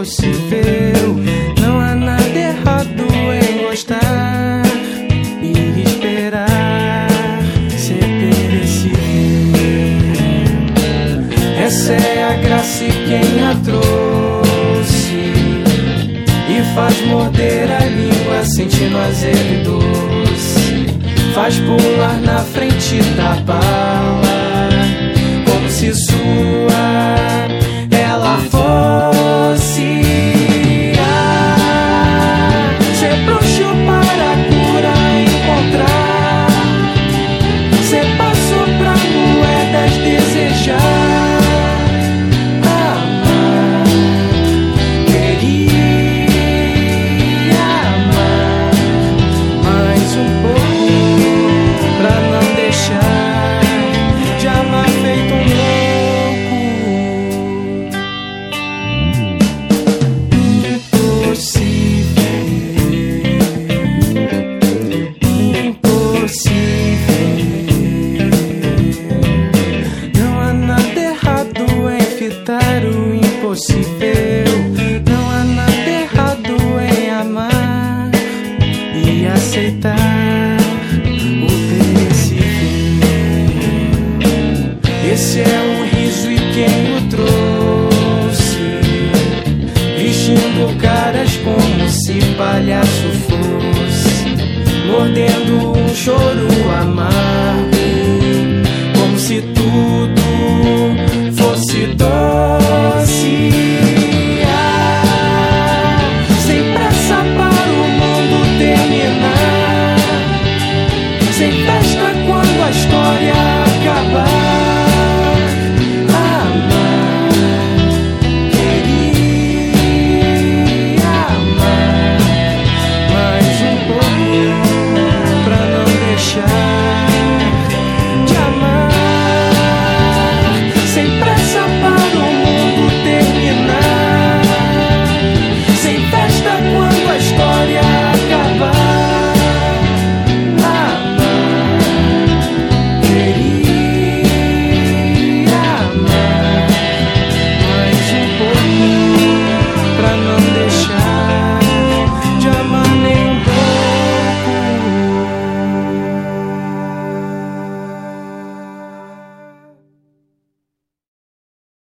impossível. Não há nada errado em gostar e esperar ser perecível. Essa é a graça e quem a trouxe e faz morder a língua sentindo azedo e doce. Faz pular na frente da bala como se sua ela fosse. Ser bruxo para a cura encontrar, ser passo pra moedas desejar, amar, queria amar mais um pouco pra não deixar de amar feito um o impossível. Não há nada errado em amar e aceitar o perecível. Esse é um riso e quem o trouxe, vestindo caras como se palhaço fosse, mordendo um choro amargo